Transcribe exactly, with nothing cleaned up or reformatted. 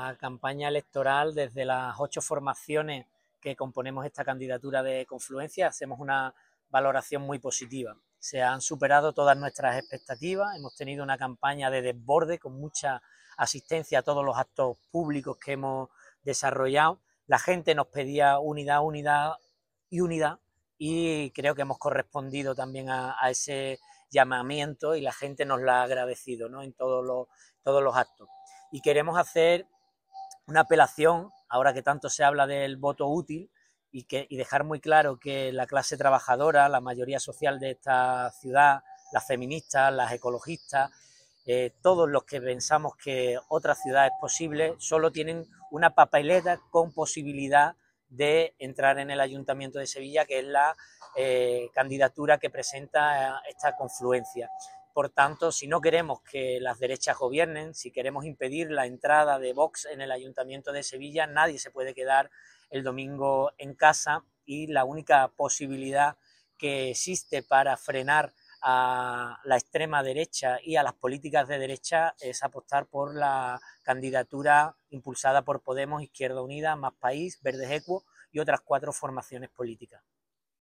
la campaña electoral, desde las ocho formaciones que componemos esta candidatura de Confluencia, hacemos una valoración muy positiva. Se han superado todas nuestras expectativas, hemos tenido una campaña de desborde con mucha asistencia a todos los actos públicos que hemos desarrollado. La gente nos pedía unidad, unidad y unidad, y creo que hemos correspondido también a, a ese llamamiento y la gente nos lo ha agradecido, ¿no?, en todos los, todos los actos. Y queremos hacer una apelación, ahora que tanto se habla del voto útil, y, que, y dejar muy claro que la clase trabajadora, la mayoría social de esta ciudad, las feministas, las ecologistas, eh, todos los que pensamos que otra ciudad es posible, solo tienen una papeleta con posibilidad de entrar en el Ayuntamiento de Sevilla, que es la eh, candidatura que presenta esta confluencia. Por tanto, si no queremos que las derechas gobiernen, si queremos impedir la entrada de Vox en el Ayuntamiento de Sevilla, nadie se puede quedar el domingo en casa, y la única posibilidad que existe para frenar a la extrema derecha y a las políticas de derecha es apostar por la candidatura impulsada por Podemos, Izquierda Unida, Más País, Verdes Equo y otras cuatro formaciones políticas.